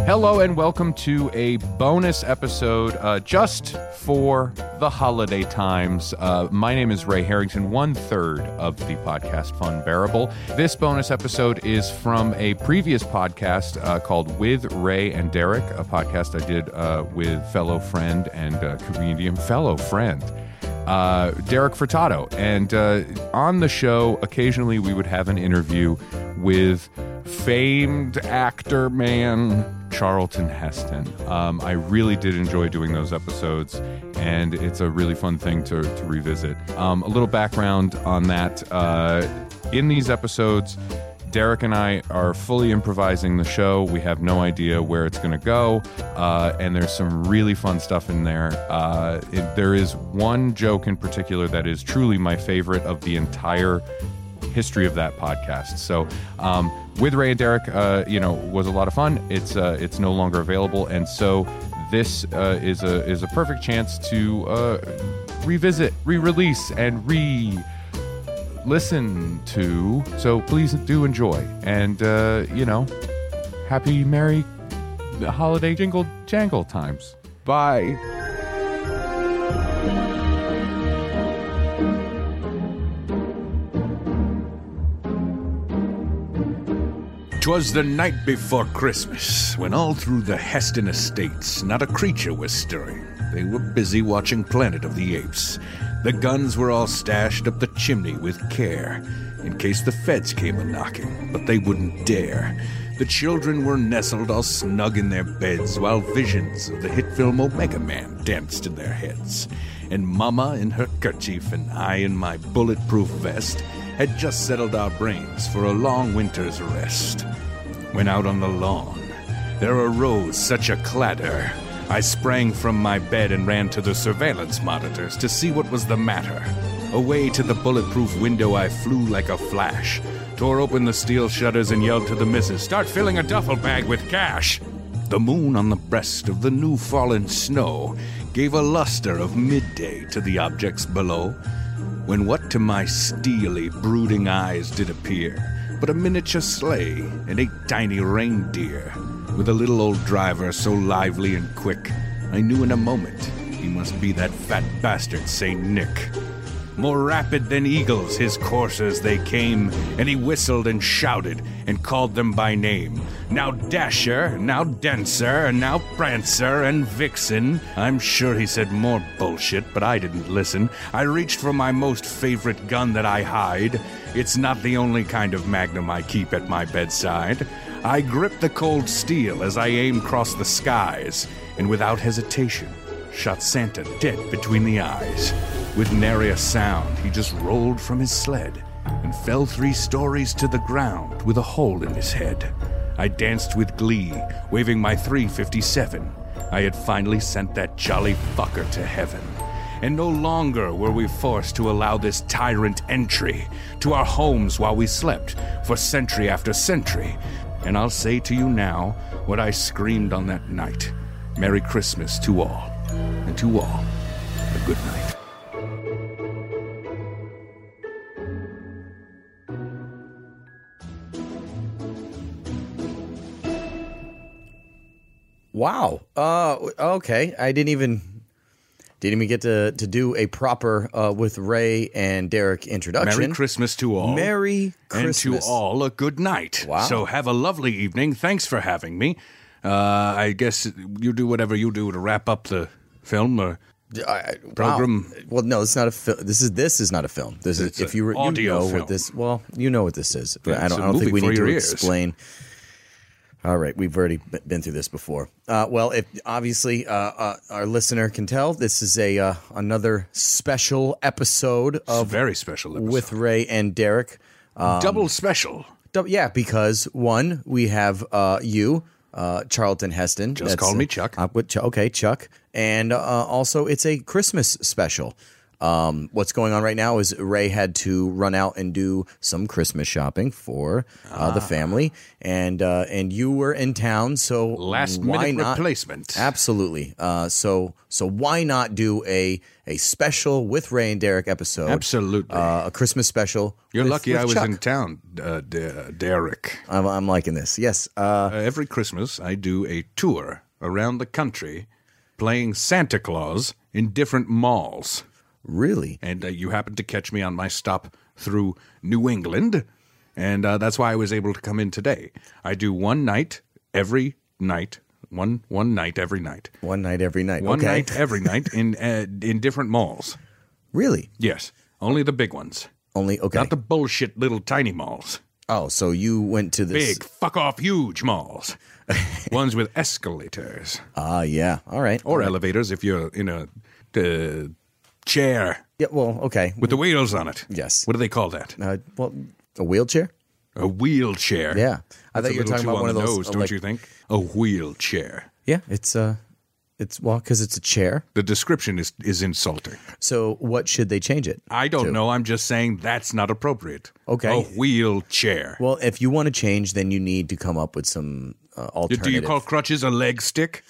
Hello and welcome to a bonus episode just for the holiday times. My name is Ray Harrington, 1/3 of the podcast Fun Bearable. This bonus episode is from a previous podcast called With Ray and Derek, a podcast I did with fellow friend and comedian fellow friend Derek Furtado. And on the show, occasionally we would have an interview with famed actor man Charlton Heston. I really did enjoy doing those episodes, and it's a really fun thing to revisit. A little background on that. In these episodes, Derek and I are fully improvising the show. We have no idea where it's going to go, and there's some really fun stuff in there. There is one joke in particular that is truly my favorite of the entire history of that podcast. So with Ray and Derek, was a lot of fun. It's no longer available, and so this is a perfect chance to revisit, re-release, and listen to. So please do enjoy, and happy merry holiday jingle jangle times. Bye. 'Twas the night before Christmas, when all through the Heston estates not a creature was stirring. They were busy watching Planet of the Apes. The guns were all stashed up the chimney with care, in case the feds came a-knocking, but they wouldn't dare. The children were nestled all snug in their beds, while visions of the hit film Omega Man danced in their heads. And Mama in her kerchief and I in my bulletproof vest had just settled our brains for a long winter's rest. When out on the lawn, there arose such a clatter. I sprang from my bed and ran to the surveillance monitors to see what was the matter. Away to the bulletproof window I flew like a flash, tore open the steel shutters and yelled to the missus, "Start filling a duffel bag with cash!" The moon on the breast of the new fallen snow gave a luster of midday to the objects below, when what to my steely, brooding eyes did appear but a miniature sleigh and 8 tiny reindeer, with a little old driver so lively and quick, I knew in a moment he must be that fat bastard Saint Nick. More rapid than eagles his coursers they came, and he whistled and shouted and called them by name. Now Dasher, now Dancer, and now Prancer and Vixen. I'm sure he said more bullshit, but I didn't listen. I reached for my most favorite gun that I hide. It's not the only kind of magnum I keep at my bedside. I gripped the cold steel as I aimed across the skies, and without hesitation, shot Santa dead between the eyes. With nary a sound, he just rolled from his sled and fell 3 stories to the ground with a hole in his head. I danced with glee, waving my .357. I had finally sent that jolly fucker to heaven. And no longer were we forced to allow this tyrant entry to our homes while we slept for century after century. And I'll say to you now what I screamed on that night. Merry Christmas to all, and to all, a good night. Wow. Okay. I didn't even get to do a proper with Ray and Derek introduction. Merry Christmas to all. Merry Christmas. And to all a good night. Wow. So have a lovely evening. Thanks for having me. I guess you do whatever you do to wrap up the film or program. Wow. Well, no, it's not a film. This is not a film. This is if you audio know film. what this. Well, you know what this is. Yeah, I don't think we need to explain. All right, we've already been through this before. Well, if obviously our listener can tell, this is another special episode of very special episode with Ray and Derek. Double special. Yeah, because one, we have you, Charlton Heston. Just call me Chuck. Okay, Chuck. And also, it's a Christmas special. What's going on right now is Ray had to run out and do some Christmas shopping for the family, and you were in town, so Last why minute not? replacement. Absolutely. So why not do a special with Ray and Derek episode? Absolutely. A Christmas special. You're with- lucky with I was Chuck. in town, Derek. I'm liking this. Yes. Every Christmas, I do a tour around the country playing Santa Claus in different malls. Really? And you happened to catch me on my stop through New England, and that's why I was able to come in today. I do one night every night. One night every night. One night every night. One okay. night every night in different malls. Really? Yes, only the big ones. Only okay. Not the bullshit little tiny malls. Oh, so you went to this Big, fuck off, huge malls. Ones with escalators. yeah. All right. Or elevators if you're in a chair Yeah, well, okay. with the wheels on it. Yes. What do they call that? Well, a wheelchair? A wheelchair. Yeah. I That's thought you were a little talking too about one on of the those nose, don't you think? A wheelchair. Yeah, it's well, cuz it's a chair. The description is insulting. So what should they change it? I don't know. I'm just saying that's not appropriate. Okay. A wheelchair. Well, if you want to change, then you need to come up with some alternative. Do you call crutches a leg stick?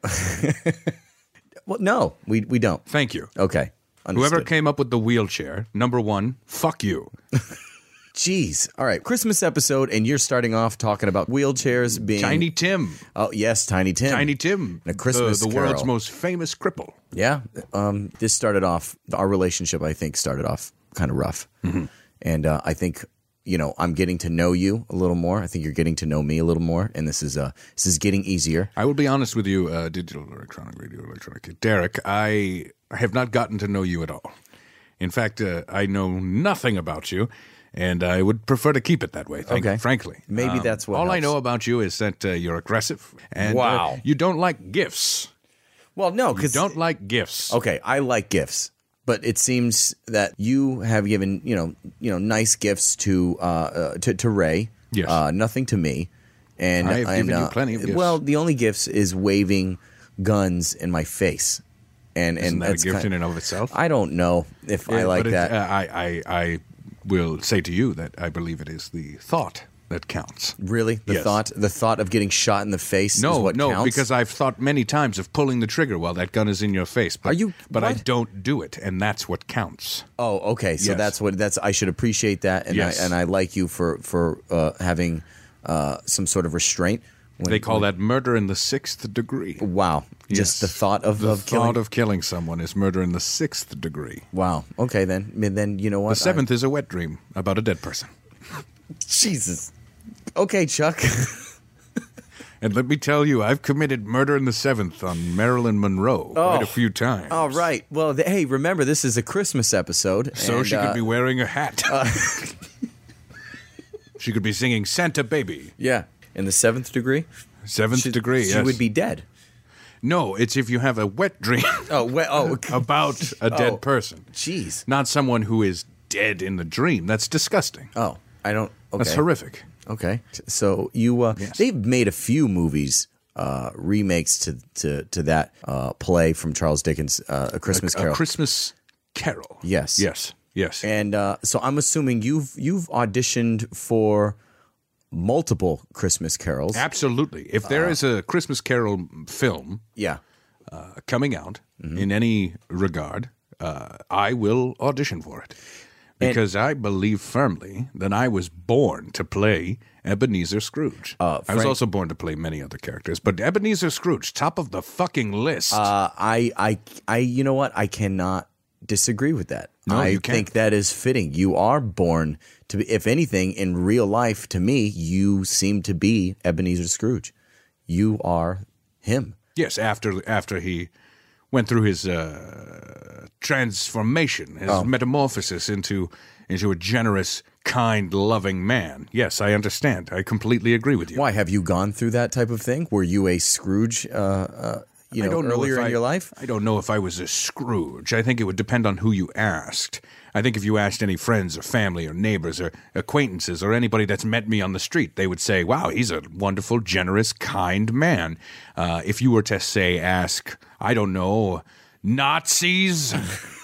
Well, no, we don't. Thank you. Okay. Whoever Understood. came up with the wheelchair, number one, fuck you. Jeez. All right, Christmas episode, and you're starting off talking about wheelchairs being Tiny Tim. Oh yes, Tiny Tim. Tiny Tim. A Christmas the Carol. world's most famous cripple. Yeah. This started off, our relationship, I think, started off kind of rough. Mm-hmm. And I think, I'm getting to know you a little more. I think you're getting to know me a little more. And this is getting easier. I will be honest with you, digital, electronic, radio, electronic. Derek, I have not gotten to know you at all. In fact, I know nothing about you, and I would prefer to keep it that way, Okay. frankly. Maybe that's what all I helps. know about you is that you're aggressive, and Wow. you don't like gifts. Well, no, You because don't like gifts. okay, I like gifts, but it seems that you have given nice gifts to Ray. Yes. Nothing to me. And I have given you plenty of gifts. Well, the only gifts is waving guns in my face, and Isn't that a that's gift kind- in and of itself? I don't know if I like But that. I will say to you that I believe it is the thought that counts. Really, the Yes. thought of getting shot in the face is No, what counts? because I've thought many times of pulling the trigger while that gun is in your face. But, Are you- But I what? don't do it, and that's what counts. Oh, okay. So Yes. that's I should appreciate that, and Yes. I like you for having some sort of restraint. When- They call that murder in the 6th degree. Wow, just Yes. the thought of The killing. thought of killing someone is murder in the 6th degree. Wow. Okay, then you know what? The 7th is a wet dream about a dead person. Jesus. Okay, Chuck. And let me tell you, I've committed murder in the 7th on Marilyn Monroe quite a few times. All right. Well, hey, remember this is a Christmas episode, So and, she could be wearing a hat. She could be singing Santa Baby. yeah, in the 7th degree. 7th degree, She yes. would be dead. No, it's if you have a wet dream about a dead Oh. person. Jeez. Not someone who is dead in the dream. That's disgusting. Oh, I don't. Okay. That's horrific. Okay, so you Yes. they've made a few movies, remakes to that play from Charles Dickens, A Christmas Carol. A Christmas Carol. Yes. Yes. Yes. And so I'm assuming you've auditioned for multiple Christmas carols. Absolutely. If there is a Christmas Carol film Yeah. coming out Mm-hmm. in any regard, I will audition for it. Because I believe firmly that I was born to play Ebenezer Scrooge. I was Frank- also born to play many other characters, but Ebenezer Scrooge, top of the fucking list. I you know what? I cannot disagree with that. No, I you can't. think that is fitting. You are born to be, if anything, in real life, to me, you seem to be Ebenezer Scrooge. You are him. Yes, after he went through his transformation, his metamorphosis into a generous, kind, loving man. Yes, I understand. I completely agree with you. Why have you gone through that type of thing? Were you a Scrooge? I don't know earlier if in your life? I don't know if I was a Scrooge. I think it would depend on who you asked. I think if you asked any friends or family or neighbors or acquaintances or anybody that's met me on the street, they would say, wow, he's a wonderful, generous, kind man. If you were to ask, I don't know, Nazis,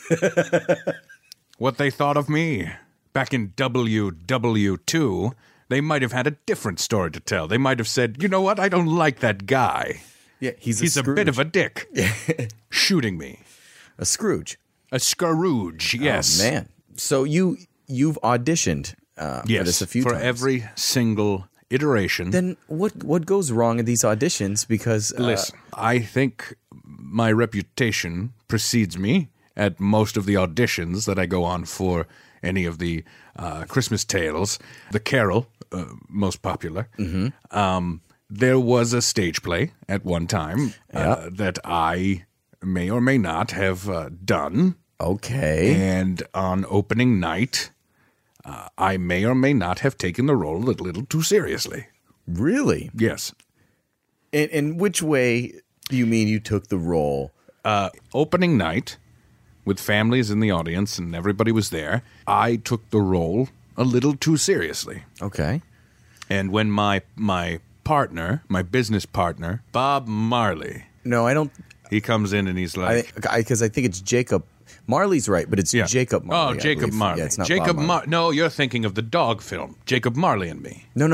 what they thought of me. Back in WW2, they might have had a different story to tell. They might have said, you know what, I don't like that guy. Yeah, He's a bit of a dick. Shooting me. A Scrooge. A Scrooge, yes. Oh, man. So you've auditioned for this a few times. For every single iteration. Then what goes wrong in these auditions? Because Listen, I think my reputation precedes me at most of the auditions that I go on for any of the Christmas tales. The Carol, most popular. There was a stage play at one time that I may or may not have done. Okay. And on opening night, I may or may not have taken the role a little too seriously. Really? Yes. In which way do you mean you took the role? Opening night, with families in the audience and everybody was there, I took the role a little too seriously. Okay. And when my partner, my business partner, Bob Marley, No, I don't. he comes in and he's like... Because I think it's Jacob. Marley's right, but it's Jacob Marley. Oh, Jacob Marley. Yeah, it's not Jacob Bob Marley. No, you're thinking of the dog film, Jacob Marley and Me. No.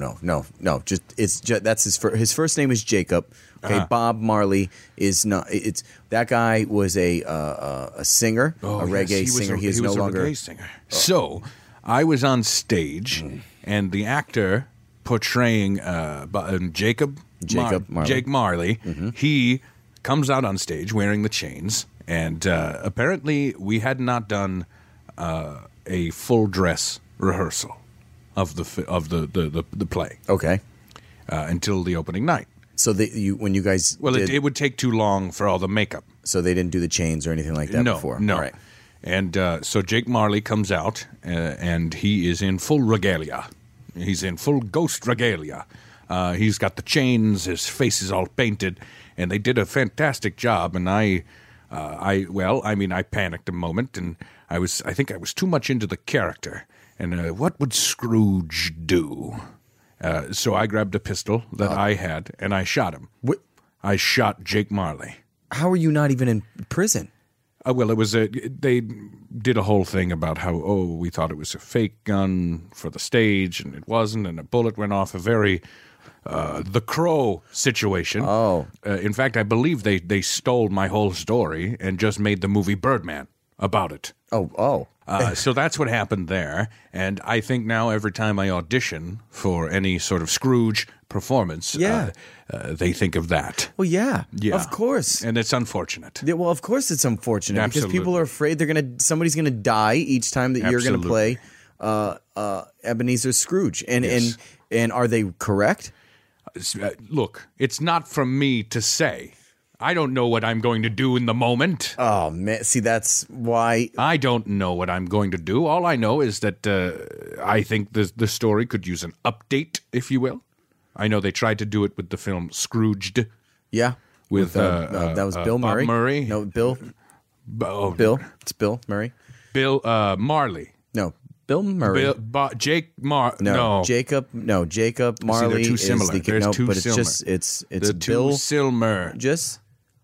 That's his first name is Jacob. Okay, Bob Marley is not. It's that guy was a singer, a reggae singer. He is no longer a reggae singer. So I was on stage, and the actor portraying Jake Marley, he comes out on stage wearing the chains, and apparently we had not done a full dress rehearsal of the play. Okay. Until the opening night. So when you guys it would take too long for all the makeup. So they didn't do the chains or anything like that before? No. All right. And so Jake Marley comes out, and he is in full regalia. He's in full ghost regalia. He's got the chains, his face is all painted, and they did a fantastic job. And I panicked a moment, and I think I was too much into the character. And what would Scrooge do? So I grabbed a pistol that I had, and I shot him. What? I shot Jake Marley. How are you not even in prison? Well, it was they did a whole thing about how, we thought it was a fake gun for the stage, and it wasn't, and a bullet went off. A very The Crow situation. Oh. In fact, I believe they stole my whole story and just made the movie Birdman about it. Oh. So that's what happened there. And I think now every time I audition for any sort of Scrooge performance, they think of that. Well, yeah, of course. And it's unfortunate. Yeah, well, of course it's unfortunate Absolutely. because people are afraid somebody's going to die each time that you're going to play Ebenezer Scrooge. And are they correct? Look, it's not from me to say. I don't know what I'm going to do in the moment. Oh, man. See, that's why. I don't know what I'm going to do. All I know is that I think the story could use an update, if you will. I know they tried to do it with the film Scrooged. Yeah. With that was Bill Murray. Bob Murray. No, Bill. Oh, Bill. It's Bill Murray. Bill Marley. No, Bill Murray. Jacob Marley. Jacob Marley. they're too similar. It's too Bill. Silmer. Just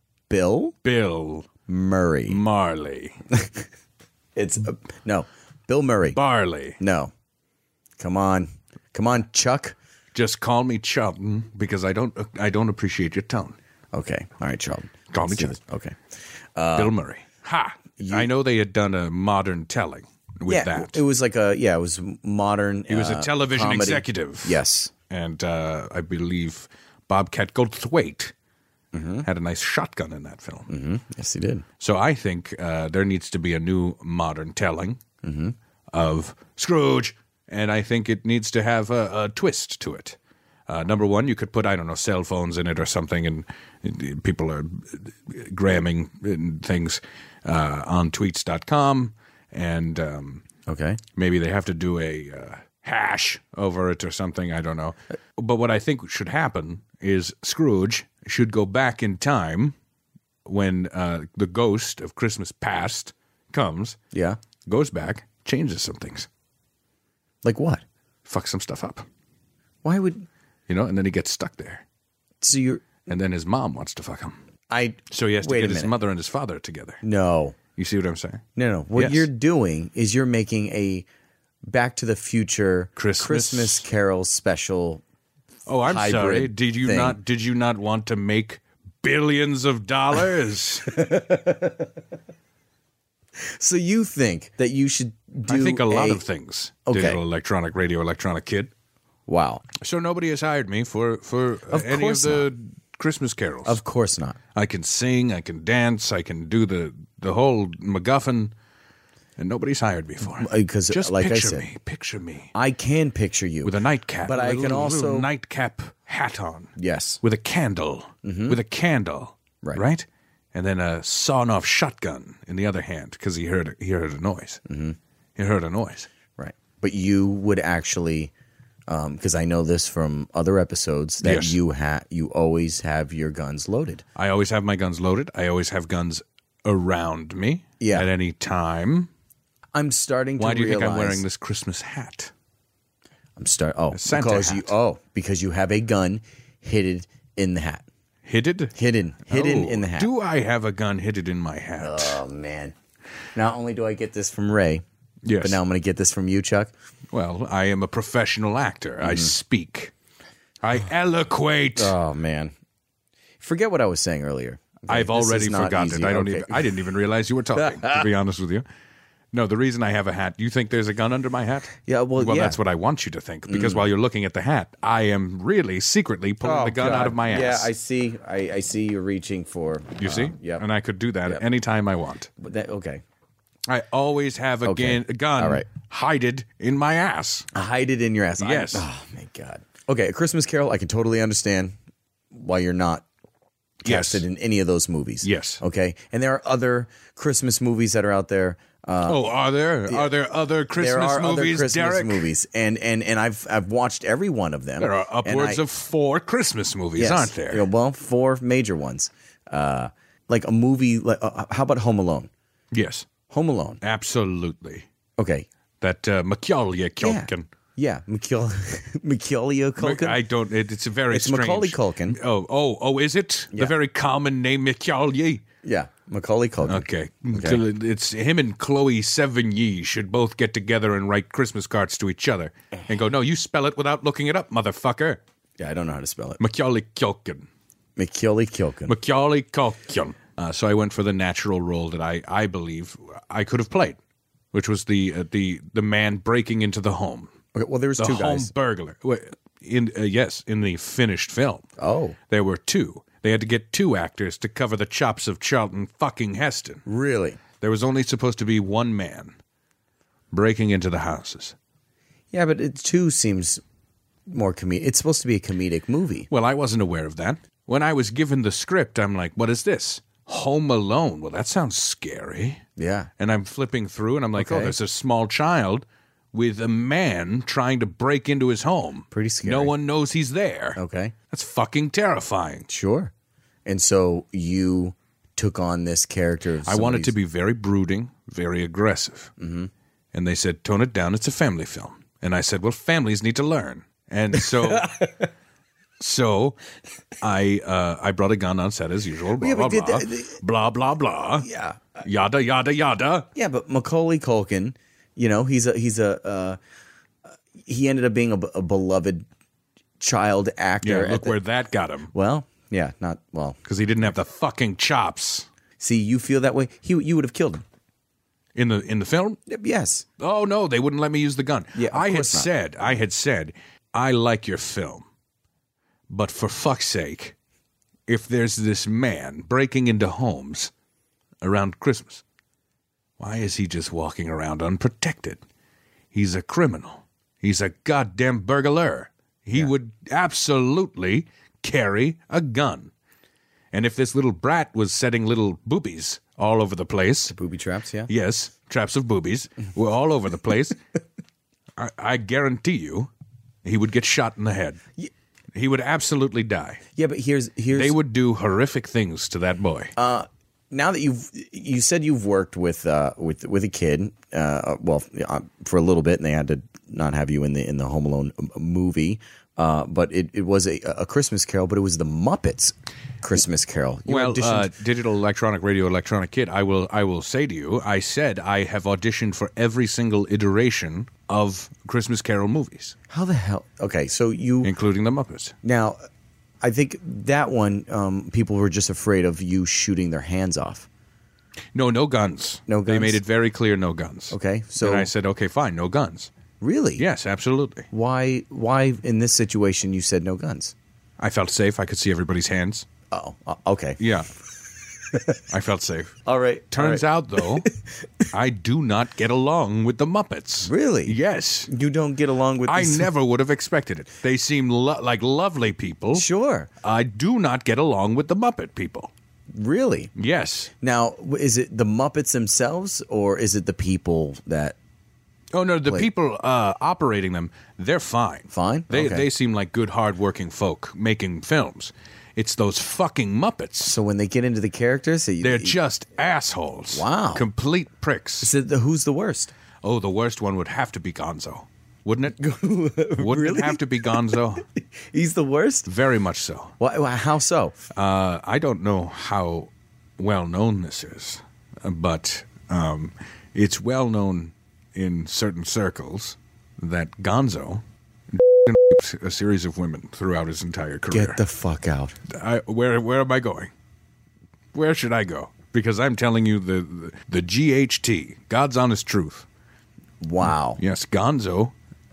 Bill Murray. Marley. It's Bill Murray. Barley. No. Come on, Chuck. Just call me Charlton because I don't appreciate your tone. Okay. All right, Charlton. Call me Charlton. Okay. Bill Murray. Ha! I know they had done a modern telling with that. It was like it was modern. He was a television comedy. Executive. Yes. And I believe Bobcat Goldthwait had a nice shotgun in that film. Mm-hmm. Yes, he did. So I think there needs to be a new modern telling of Scrooge, and I think it needs to have a twist to it. Number one, you could put, cell phones in it or something, and people are gramming things on tweets.com, and maybe they have to do a hash over it or something. I don't know. But what I think should happen is Scrooge should go back in time when the ghost of Christmas past comes, goes back, changes some things. Like what? Fuck some stuff up. Why would... and then he gets stuck there. So and then his mom wants to fuck him. So he has to get his mother and his father together. No. You see what I'm saying? No. What Yes. you're doing is you're making a Back to the Future Christmas Carol special. Oh, I'm sorry. hybrid Did you thing. Did you not want to make billions of dollars? So you think that you should do I think a lot of things. Okay. Digital, electronic, radio, electronic kid. Wow. So nobody has hired me for any of course the Christmas carols. Of course not. I can sing, I can dance, I can do the whole MacGuffin, and nobody's hired me for it. Because, Just like I picture said, picture me I can picture you. with a nightcap, But with I a can little also- nightcap hat on. Yes. With a candle. With a candle. Right. Right? And then a sawn-off shotgun in the other hand because he heard a noise. Mm-hmm. He heard a noise. Right. But you would actually, because I know this from other episodes, that Yes. you always have your guns loaded. I always have my guns loaded. I always have guns around me Yeah. at any time. I'm starting to Why do you realize. think I'm wearing this Christmas hat? Santa hat. Because you have a gun hidden in the hat. Hidden? Hidden in the hat. Do I have a gun hidden in my hat? Oh man! Not only do I get this from Ray, Yes. but now I'm going to get this from you, Chuck. Well, I am a professional actor. I speak. I eloquate. Oh man! Forget what I was saying earlier. Okay, I've this already is not forgotten easy. it. Okay. I didn't even realize you were talking, to be honest with you. No, the reason I have a hat, you think there's a gun under my hat? Yeah, well, yeah. that's what I want you to think. Because while you're looking at the hat, I am really secretly pulling the gun out of my ass. Yeah, I see. I see you're reaching for. You see? Yeah. And I could do that anytime I want. Okay. I always have a gun All right. hided in my ass. Hide it in your ass. Yes. Oh my god. Okay, A Christmas Carol. I can totally understand why you're not casted Yes. in any of those movies. Yes. Okay, and there are other Christmas movies that are out there. Are there? Are there other Christmas there are movies, other Christmas Derek? movies, and I've watched every one of them. There are upwards of 4 Christmas movies, yes, aren't there? Yeah, well, 4 major ones. Like a movie. How about Home Alone? Yes, Home Alone. absolutely. Okay. That Macaulay Culkin. Yeah, Macaulay Culkin. I don't. It's a very It's strange. Macaulay Culkin. Oh! Is it Yeah. the very common name Macaulay? Yeah, Macaulay Culkin. Okay. It's him and Chloe Sevigny should both get together and write Christmas cards to each other and go, no, you spell it without looking it up, motherfucker. Yeah, I don't know how to spell it. Macaulay Culkin. Macaulay Culkin. Macaulay Culkin. So I went for the natural role that I believe I could have played, which was the man breaking into the home. Okay, well, there was The 2 home guys. burglar. In the finished film. Oh, There were 2. They had to get 2 actors to cover the chops of Charlton fucking Heston. really? There was only supposed to be 1 man breaking into the houses. Yeah, but it 2 seems more comedic. It's supposed to be a comedic movie. Well, I wasn't aware of that. When I was given the script, I'm like, what is this? Home Alone. Well, that sounds scary. Yeah. And I'm flipping through and I'm like, oh, Okay. there's a small child with a man trying to break into his home. Pretty scary. No one knows he's there. Okay. That's fucking terrifying. Sure. And so you took on this character. Of I wanted to be very brooding, very aggressive. Mm-hmm. And they said, tone it down. It's a family film. And I said, well, families need to learn. And so... So, I brought a gun on set as usual. Blah, Yeah, blah, but blah. Blah, blah, blah. Yeah. Yada, yada, yada. Yeah, but Macaulay Culkin, he ended up being a beloved child actor. Yeah, look where that got him. Well, yeah, not well. Because he didn't have the fucking chops. See, you feel that way. You would have killed him. In the film? Yes. Oh, no, they wouldn't let me use the gun. Yeah, of I had course not. said, I like your film. But for fuck's sake, if there's this man breaking into homes around Christmas, why is he just walking around unprotected? He's a criminal. He's a goddamn burglar. He would absolutely carry a gun. And if this little brat was setting little boobies all over the place, Booby traps, yeah. yes, traps of boobies were all over the place, I guarantee you he would get shot in the head. He would absolutely die. Yeah, but here's They would do horrific things to that boy. now that you said you've worked with a kid, for a little bit, and they had to not have you in the Home Alone movie, but it was a Christmas Carol, but it was the Muppets Christmas Carol. You auditioned- Digital Electronic Radio Electronic Kid, I will say to you, I said I have auditioned for every single iteration of Christmas Carol movies, how the hell? Okay, so you including the Muppets. now, I think that one people were just afraid of you shooting their hands off. No guns. No They guns? made it very clear, no guns. Okay, so and I said, okay, fine, no guns. really, Yes, absolutely. Why in this situation you said no guns? I felt safe. I could see everybody's hands. Oh, okay. Yeah. I felt safe. All right. Turns out, though, I do not get along with the Muppets. Really? Yes. You don't get along with. I these- never would have expected it. They seem like lovely people. Sure. I do not get along with the Muppet people. Really? Yes. Now, is it the Muppets themselves, or is it the people that? Oh, no, the people operating them, they're fine. Fine? They Okay. they seem like good, hardworking folk making films. It's those fucking Muppets. So when they get into the characters, They're just assholes. Wow. Complete pricks. Is it who's the worst? Oh, the worst one would have to be Gonzo. Wouldn't it? Wouldn't it have to be Gonzo? He's the worst. Very much so. How so? I don't know how well known this is, but it's well known in certain circles that Gonzo raped a series of women throughout his entire career. Get the fuck out. Where am I going? Where should I go? Because I'm telling you the GHT, God's honest truth. Wow. Yes, Gonzo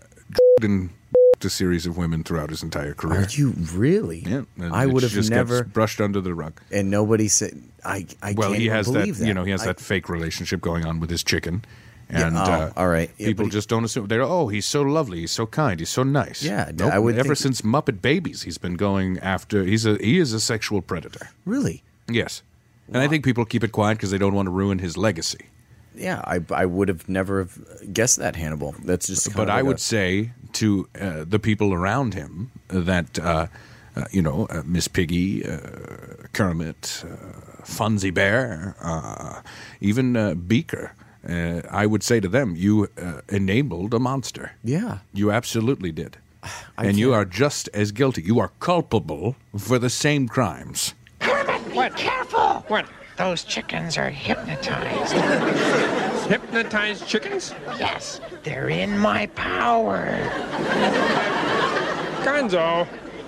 and a series of women throughout his entire career. Are you really? Yeah, and I it would have just never. gets brushed under the rug. And nobody said. I Well, can't he even has believe that. he has that fake relationship going on with his chicken, and all right. Yeah, people but just don't assume. They're he's so lovely, he's so kind, he's so nice. Yeah, Nope, I would ever think- since Muppet Babies, he's been going after. He is a sexual predator. Really? Yes, and I think people keep it quiet because they don't want to ruin his legacy. Yeah, I would have never have guessed that, Hannibal. That's just. Kind But of I like would say to the people around him that Miss Piggy, Kermit, Fonzie Bear, even Beaker. I would say to them, you enabled a monster. Yeah. You absolutely did. And you are just as guilty. You are culpable for the same crimes. Kermit, be careful! What? Those chickens are hypnotized. Hypnotized chickens? Yes, they're in my power. Gonzo,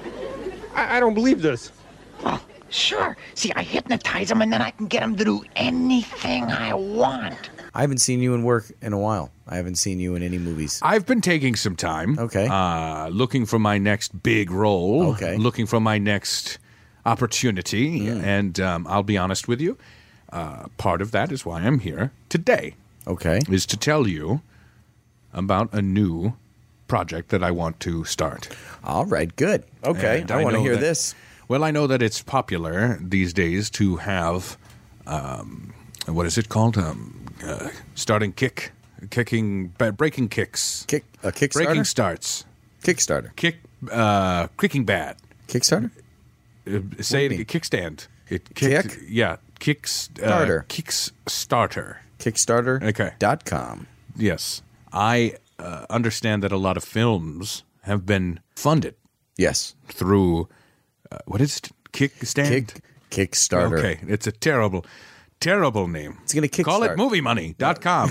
I don't believe this. Well, sure. See, I hypnotize them and then I can get them to do anything I want. I haven't seen you in work in a while. I haven't seen you in any movies. I've been taking some time. Okay. Looking for my next big role. Okay. Looking for my next opportunity. And I'll be honest with you. Part of that is why I'm here today. Okay. Is to tell you about a new project that I want to start. All right. Good. Okay. And I want to know hear that- this. Well, I know that it's popular these days to have, what is it called? Breaking kicks. A Kickstarter. Breaking starts. Kickstarter. Kicking bad. Kickstarter. Say do you it. Kickstand. It Kick? Yeah. Starter. Kickstarter. Kickstarter.com. Yes. I understand that a lot of films have been funded Yes. through, what is it? Kickstand? Kickstarter. Okay. It's a terrible name. It's going to kickstart. Call it moviemoney.com.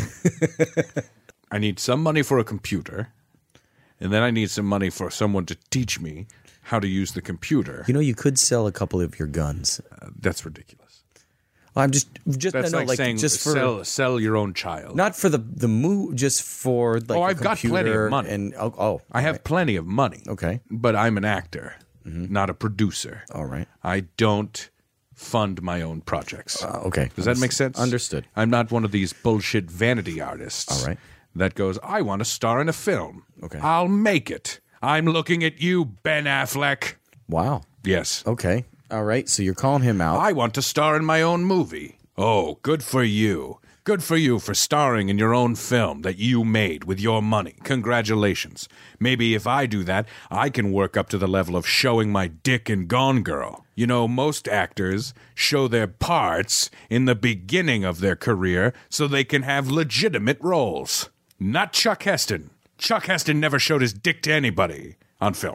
I need some money for a computer, and then I need some money for someone to teach me how to use the computer. You know, you could sell a couple of your guns. That's ridiculous. I'm just That's no, like saying just for sell your own child. not for the move, just for like. Oh, a I've got plenty of computer money. And I have plenty of money. Okay. But I'm an actor, not a producer. All right. I don't fund my own projects. Okay. Does that make sense? Understood. I'm not one of these bullshit vanity artists. All right. That goes, I want to star in a film. Okay. I'll make it. I'm looking at you, Ben Affleck. Wow. Yes. Okay. All right. So you're calling him out. I want to star in my own movie. Oh, good for you. Good for you for starring in your own film that you made with your money. Congratulations. Maybe if I do that, I can work up to the level of showing my dick in Gone Girl. You know, most actors show their parts in the beginning of their career so they can have legitimate roles. Not Chuck Heston. Chuck Heston never showed his dick to anybody on film.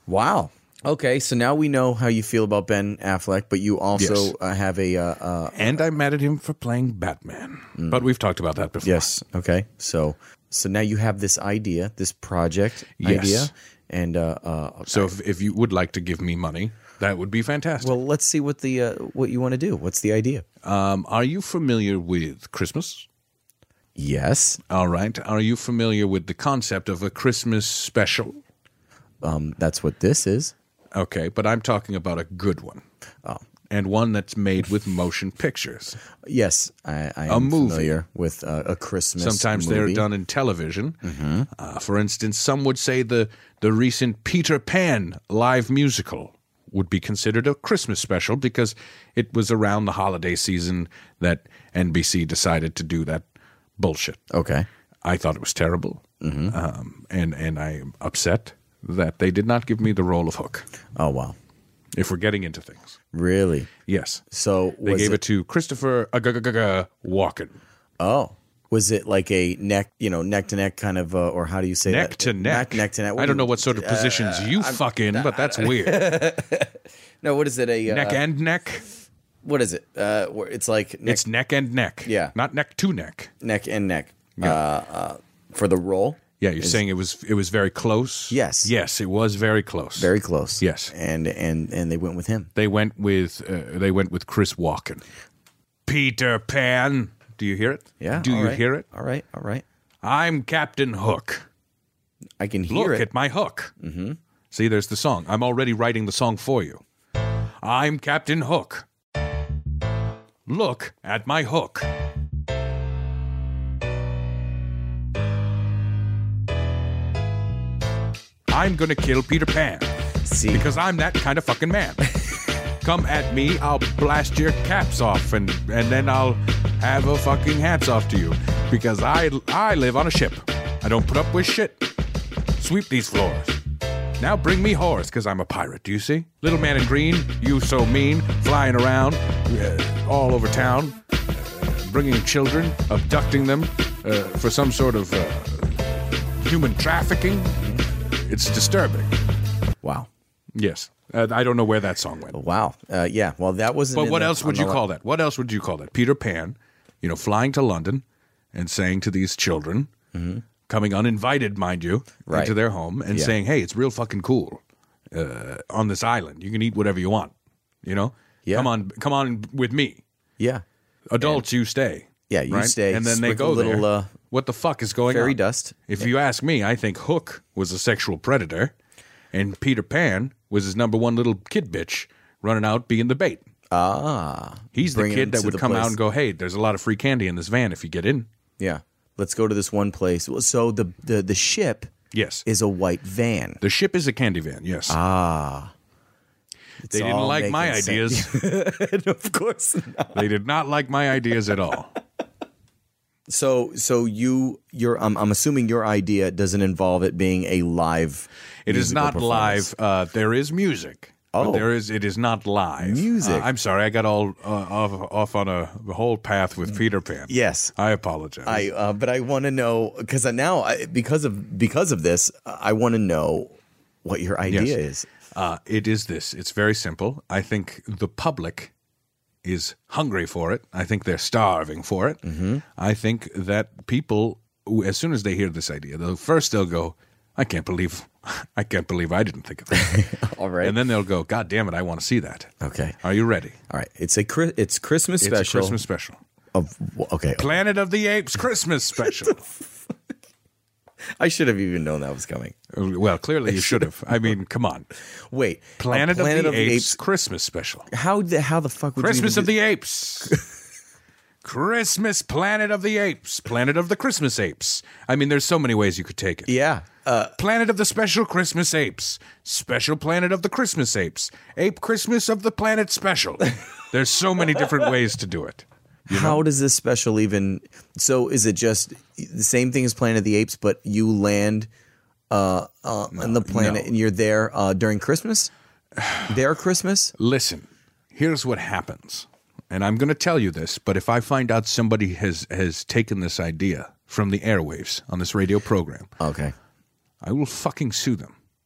Wow. Okay, so now we know how you feel about Ben Affleck, but you also have a... And I'm mad at him for playing Batman. But we've talked about that before. yes, okay. So now you have this idea, this project idea, and... So if you would like to give me money, that would be fantastic. well, let's see what you want to do. What's the idea? Are you familiar with Christmas? Yes. All right. Are you familiar with the concept of a Christmas special? That's what this is. Okay, but I'm talking about a good one. Oh. And one that's made with motion pictures. Yes, I am movie. familiar with a Christmas Sometimes movie. they're done in television. For instance, some would say the recent Peter Pan live musical would be considered a Christmas special because it was around the holiday season that NBC decided to do that bullshit. Okay. I thought it was terrible, and I am upset that they did not give me the role of Hook. Oh, wow. If we're getting into things, Really? yes, So they was gave it to Christopher Walken. Oh. Was it like a neck to neck kind of, or how do you say that? Neck to neck. Neck to neck. I don't know what sort of positions you fuck in, but that's weird. No, what is it? Neck and neck. What is it? Where it's like neck, It's neck and neck. Yeah. Not neck to neck. neck and neck. For the role? Yeah, you're saying it was very close? Yes. Yes, it was very close. Very close. Yes. And they went with him. They went with Chris Walken. Peter Pan. Do you hear it? Yeah. Do all you right. hear it? All right. All right. I'm Captain Hook. I can hear Look it. at my hook. Mm-hmm. See, there's the song. I'm already writing the song for you. I'm Captain Hook. Look at my hook. I'm gonna kill Peter Pan. See, Because I'm that kind of fucking man. Come at me, I'll blast your caps off, and then I'll have a fucking hats off to you. Because I live on a ship. I don't put up with shit. Sweep these floors. Now bring me whores, because I'm a pirate, do you see? Little man in green, you so mean, flying around all over town, bringing children, abducting them for some sort of human trafficking. It's disturbing. wow. Yes. I don't know where that song went. Wow. Yeah. Well, that wasn't. But in what the- else would on you the call that? What else would you call that? Peter Pan, flying to London and saying to these children, coming uninvited, mind you, Right. into their home and Yeah. saying, hey, it's real fucking cool on this island. You can eat whatever you want, Yeah. Come on with me. Yeah. Adults, you stay. Yeah, you right? stay. And then they Sprinkle go a little, there. What the fuck is going fairy on? dust. If you ask me, I think Hook was a sexual predator, and Peter Pan was his number one little kid bitch running out being the bait. He's the Bringing kid him that to would the come out place. and go, hey, there's a lot of free candy in this van if you get in. Yeah. Let's go to this one place. Well, so the ship Yes. is a white van. The ship is a candy van, yes. They didn't all like my making ideas. sense. Of course not. They did not like my ideas at all. So you're I'm assuming your idea doesn't involve it being a live. It is musical not performance. live. There is music. Oh. But it is not live. Music. I'm sorry. I got all off on a whole path with Peter Pan. Yes. I apologize. But I want to know because because of this, I want to know what your idea is. It is this. It's very simple. I think the public is hungry for it. I think they're starving for it. Mm-hmm. I think that people, as soon as they hear this idea, they'll go, I can't believe I didn't think of that. All right. And then they'll go, God damn it, I want to see that. Okay. Are you ready? All right. It's Christmas It's special. a Christmas special. Okay. Planet of the Apes Christmas special. I should have even known that was coming. Well, clearly you should have. I mean, come on. Wait. Planet of the Apes Christmas special. How the fuck would Christmas you of the Apes. Christmas Planet of the Apes. Planet of the Christmas Apes. I mean, there's so many ways you could take it. Yeah. Planet of the Special Christmas Apes. Special Planet of the Christmas Apes. Ape Christmas of the Planet Special. There's so many different ways to do it. How does this special even? So is it just the same thing as Planet of the Apes, but you land on the planet no. and you're there during Christmas? Their Christmas? Listen, here's what happens. And I'm going to tell you this, but if I find out somebody has taken this idea from the airwaves on this radio program, Okay. I will fucking sue them.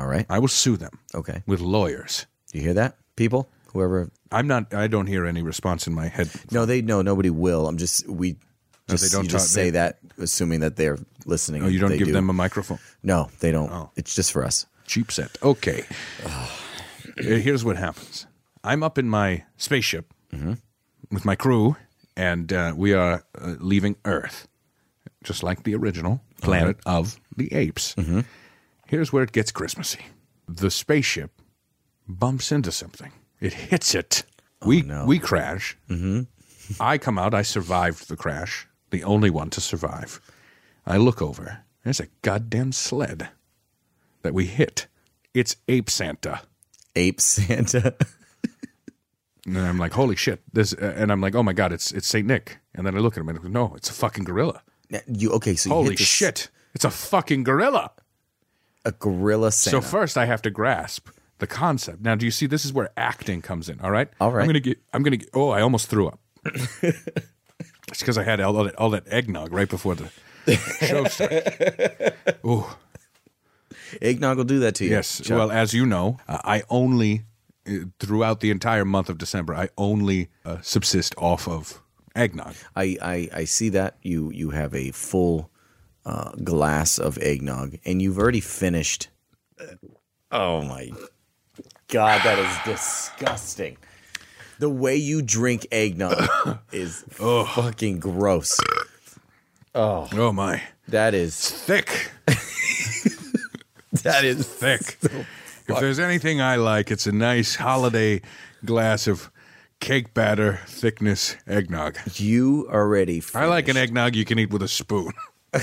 All right. I will sue them. Okay. With lawyers. You hear that, people? Whoever. I don't hear any response in my head. No, nobody will. We don't just say that, assuming that they're listening. Oh, you don't They give do. them a microphone? No, they don't. Oh. It's just for us. Cheap set. Okay. Here's what happens. I'm up in my spaceship with my crew, and we are leaving Earth, just like the original Planet of the Apes. Here's where it gets Christmassy. The spaceship bumps into something. It hits it. We crash. I come out. I survived the crash. The only one to survive. I look over. There's a goddamn sled that we hit. It's Ape Santa. Ape Santa. And I'm like, holy shit. And I'm like, oh my God, it's St. Nick. And then I look at him and I go, no, it's a fucking gorilla. So you Holy hit this, shit. It's a fucking gorilla. a gorilla Santa. So first I have to grasp the concept. Now, do you see, this is where acting comes in, all right? All right. I'm going to oh, I almost threw up. It's because I had all that eggnog right before the show started. Ooh. Eggnog will do that to you. Yes. Chuck. Well, as you know, I only, throughout the entire month of December, I only subsist off of eggnog. I see that you have a full glass of eggnog, and you've already finished. Oh my God, that is disgusting. The way you drink eggnog is fucking gross. Oh my. That is Thick. that is Thick. If there's anything I like, it's a nice holiday glass of cake batter thickness eggnog. You already finished. I like an eggnog you can eat with a spoon.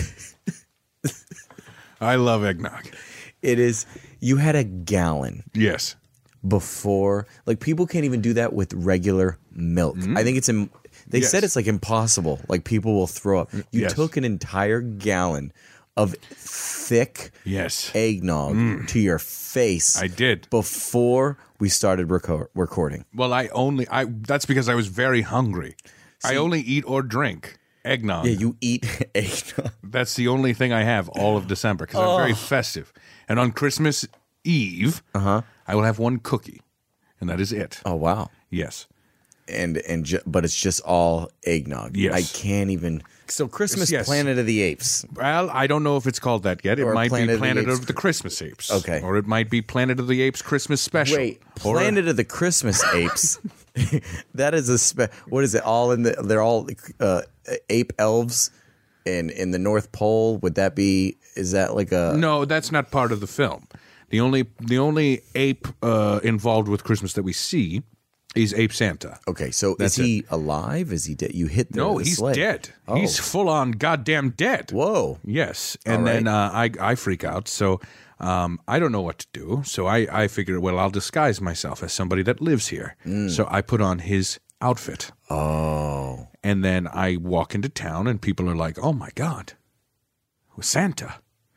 I love eggnog. It is. You had a gallon Yes. before. Like, people can't even do that with regular milk. I think it's they Yes. said it's like impossible. Like, people will throw up. You Yes. took an entire gallon of thick Yes. eggnog to your face. I did. Before we started recording. Well, that's because I was very hungry. I only eat or drink eggnog. Yeah, you eat eggnog. That's the only thing I have all of December because I'm very festive. And on Christmas Eve, I will have one cookie, and that is it. Oh wow. Yes. But it's just all eggnog. Yes. I can't even. So Christmas Yes. Planet of the Apes. Well, I don't know if it's called that yet. It Or might Planet be of the Planet Apes. of the Christmas Apes. Okay. Or it might be Planet of the Apes Christmas Special. Wait, Or- Planet of the Christmas Apes. That is what is it? All in they're all ape elves in the North Pole. Would that be? Is that like a? No, that's not part of the film. The only ape involved with Christmas that we see is Ape Santa. Okay, so That's is he alive? Is he dead? You hit the No, the he's sled. dead. Oh. He's full on goddamn dead. Whoa. Yes, and All right. then I freak out. So I don't know what to do. So I figured, well, I'll disguise myself as somebody that lives here. So I put on his outfit. Oh. And then I walk into town, and people are like, "Oh my God, Santa,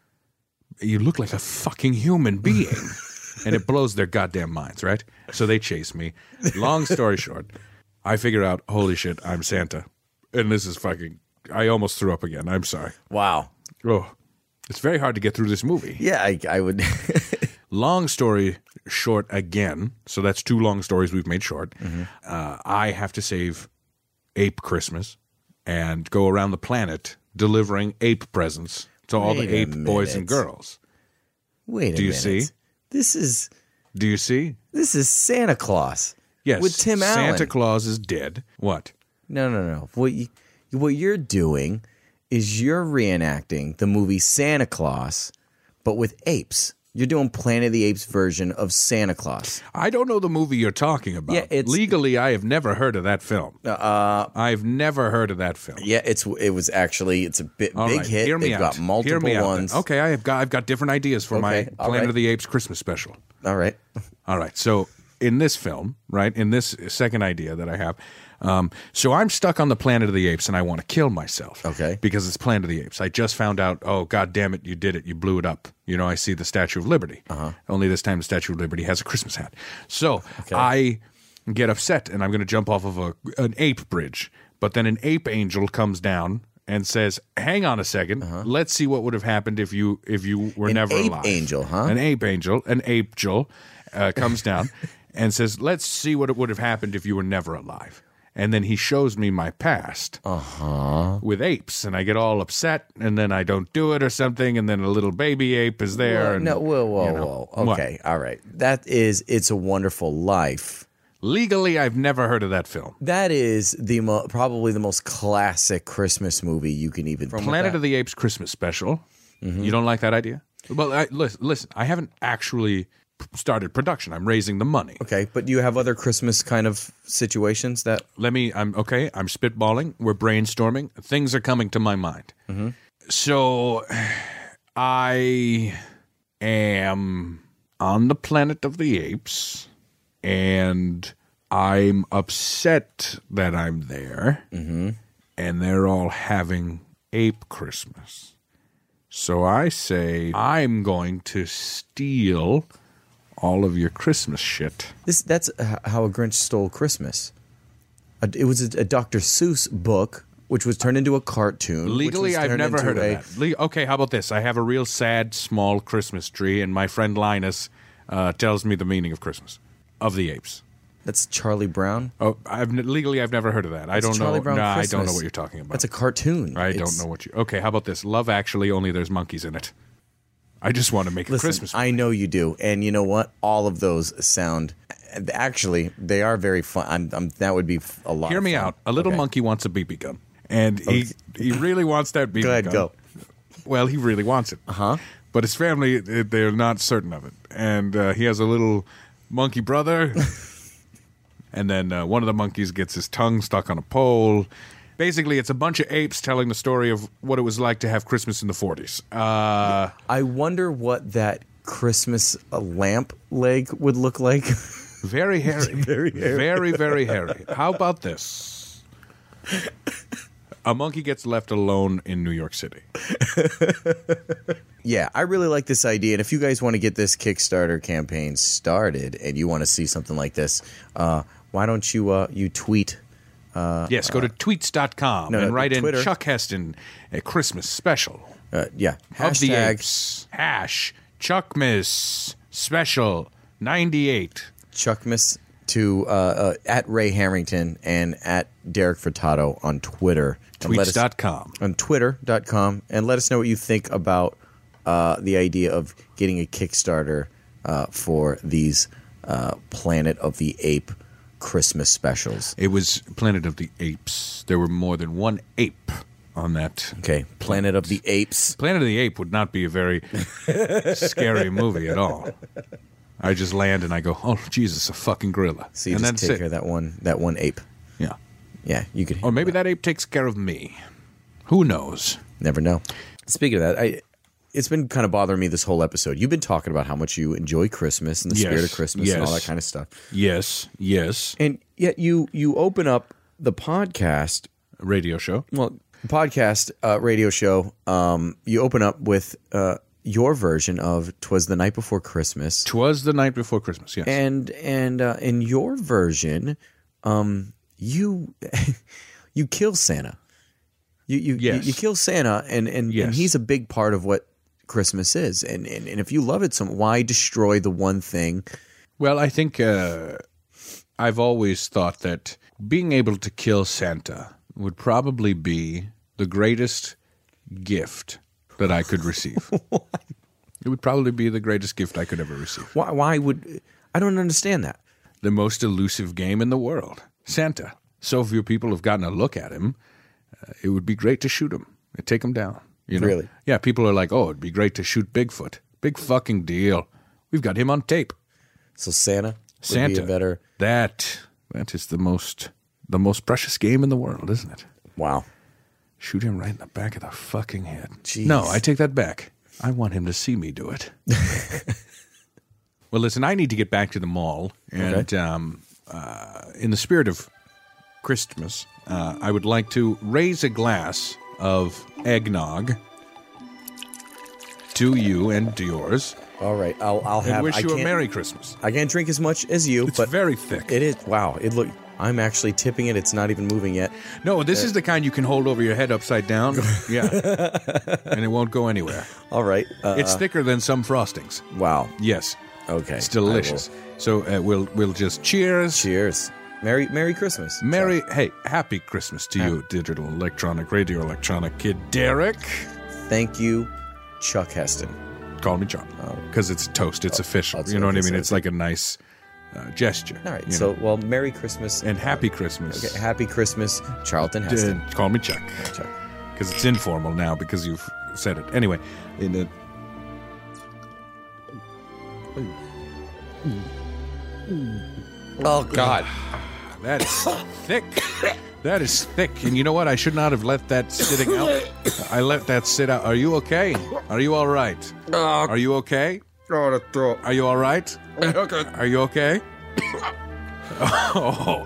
you look like a fucking human being." And it blows their goddamn minds, right? So they chase me. Long story short, I figure out, holy shit, I'm Santa. And this is fucking, I almost threw up again. I'm sorry. Wow. Oh, it's very hard to get through this movie. Yeah, I would. Long story short again. So that's two long stories we've made short. I have to save Ape Christmas and go around the planet delivering ape presents to all Wait the a ape boys and minute. girls. Wait a minute. Do you see? This is Do you see? Santa Claus. Yes. With Tim Allen. Santa Claus is dead. What? No. What you're doing is you're reenacting the movie Santa Claus, but with apes. You're doing Planet of the Apes version of Santa Claus. I don't know the movie you're talking about. Yeah, it's- Legally, I have never heard of that film. I've never heard of that film. Yeah, it's a big All right, hit. Hear me They've out. got multiple Hear me ones. Out then. Okay, I've got different ideas for my Okay, all Planet right. of the Apes Christmas special. All right. All right. So in this film, right, in this second idea that I have, so I'm stuck on the Planet of the Apes and I want to kill myself. Okay. Because it's Planet of the Apes. I just found out, oh, God damn it, you did it. You blew it up. You know, I see the Statue of Liberty. Only this time the Statue of Liberty has a Christmas hat. So I get upset and I'm going to jump off of an ape bridge. But then an ape angel comes down and says, "Hang on a second. Let's see what would have happened if you were never ape alive." angel, huh? An ape angel comes down and says, "Let's see what it would have happened if you were never alive." And then he shows me my past with apes, and I get all upset, and then I don't do it or something, and then a little baby ape is there. Whoa. Okay, all right. That is It's a Wonderful Life. Legally, I've never heard of that film. That is probably the most classic Christmas movie you can even. Planet of the Apes Christmas special. You don't like that idea? Well, listen, I haven't actually started production. I'm raising the money. Okay, but do you have other Christmas kind of situations that... I'm spitballing. We're brainstorming. Things are coming to my mind. So I am on the Planet of the Apes, and I'm upset that I'm there, and they're all having ape Christmas. So I say, I'm going to steal all of your Christmas shit. That's how a Grinch stole Christmas. It was a Dr. Seuss book, which was turned into a cartoon. Legally, I've never heard of that. Okay, how about this? I have a real sad, small Christmas tree, and my friend Linus tells me the meaning of Christmas, of the apes. That's Charlie Brown? Oh, I've never heard of that. I don't know. I don't know what you're talking about. That's a cartoon. I don't know what you... Okay, how about this? Love Actually, only there's monkeys in it. I just want to make a Christmas movie. I know you do. And you know what? All of those sound... Actually, they are very fun. That would be a lot Hear me out. A little monkey wants a BB gun. And he really wants that BB gun. Go ahead, go. Well, he really wants it. But his family, they're not certain of it. And he has a little monkey brother... And then one of the monkeys gets his tongue stuck on a pole. Basically, it's a bunch of apes telling the story of what it was like to have Christmas in the 40s. I wonder what that Christmas lamp leg would look like. Very hairy. Very hairy. Very, very hairy. How about this? A monkey gets left alone in New York City. Yeah, I really like this idea. And if you guys want to get this Kickstarter campaign started and you want to see something like this, why don't you tweet? Yes, go to tweets.com and write Twitter. in Chuck Heston, a Christmas special. Yeah. Of the apes. #Chuckmas special 98. Chuckmas to at Ray Harrington and at Derek Furtado on Twitter. Tweets.com. On Twitter.com. And let us know what you think about the idea of getting a Kickstarter for these Planet of the Ape Christmas specials. It was Planet of the Apes. There were more than one ape on that. Okay, Planet of the Apes. Planet of the Ape would not be a very scary movie at all. I just land and I go, oh, Jesus, a fucking gorilla. So you and just take care of that one ape. Yeah. Yeah, you could. Or maybe that ape takes care of me. Who knows? Never know. Speaking of that, it's been kind of bothering me this whole episode. You've been talking about how much you enjoy Christmas and the spirit of Christmas and all that kind of stuff. Yes. And yet you open up the podcast radio show. Well, podcast radio show. You open up with your version of "'Twas the Night Before Christmas." 'Twas the Night Before Christmas. Yes. And in your version, you you kill Santa. You kill Santa, and he's a big part of what Christmas is. And if you love it so much, why destroy the one thing? Well, I think I've always thought that being able to kill Santa would probably be the greatest gift that I could receive. It would probably be the greatest gift I could ever receive. Why would... I don't understand that. The most elusive game in the world. Santa. So few people have gotten a look at him. It would be great to shoot him and take him down. You know? Really? Yeah, people are like, oh, it'd be great to shoot Bigfoot. Big fucking deal. We've got him on tape. So Santa would be a better... That is the most precious game in the world, isn't it? Wow. Shoot him right in the back of the fucking head. Jeez. No, I take that back. I want him to see me do it. Well, listen, I need to get back to the mall. And in the spirit of Christmas, I would like to raise a glass of eggnog to you and to yours. All right, I'll have. And wish you a Merry Christmas. I can't drink as much as you, It's but very thick. It is. Wow. I'm actually tipping it. It's not even moving yet. No, this is the kind you can hold over your head upside down. Yeah. And it won't go anywhere. All right. It's thicker than some frostings. Wow. Yes. Okay. It's delicious. So we'll just cheers. Cheers. Merry Christmas. Happy Christmas to you, digital, electronic, radio, electronic kid Derek. Thank you, Chuck Heston. Call me Chuck. Because it's toast. It's official. You know what I mean? It's like a nice gesture. All right. So, well, Merry Christmas. And Happy Christmas. Okay, Happy Christmas, Charlton Heston. Call me Chuck. Chuck. Because it's informal now because you've said it. Anyway, Oh, God. That is thick. That is thick. And you know what? I should not have let that sitting out. I let that sit out. Are you okay? Are you all right? Are you okay? Oh, the throat. Are you all right? Okay. Are you okay? Oh.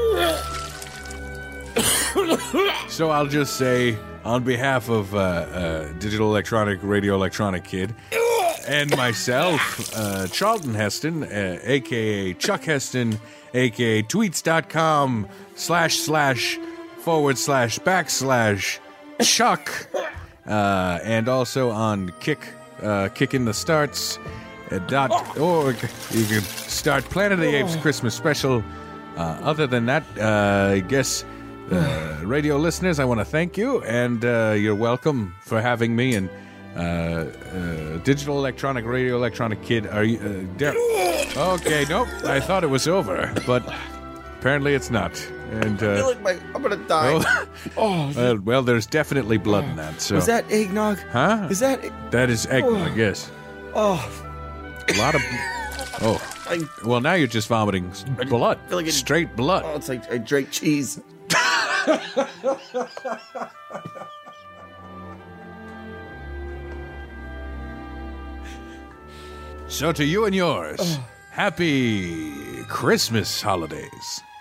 So I'll just say, on behalf of Digital Electronic, Radio Electronic Kid, and myself, Charlton Heston, a.k.a. Chuck Heston, a.k.a. tweets.com///Chuck, and also on Kickin' the Starts.org. You can start Planet of the Apes Christmas special. Other than that, I guess, radio listeners, I want to thank you, and you're welcome for having me. And Digital Electronic, Radio Electronic Kid, are you... Okay, nope, I thought it was over, but apparently it's not. And I feel like I'm going to die. well, there's definitely blood in that. So. Was that eggnog? Huh? Is that... That is eggnog, yes. Oh. A lot of... Oh. Well, now you're just vomiting blood. I feel like straight blood. Oh, it's like I drank cheese. So to you and yours, happy Christmas holidays.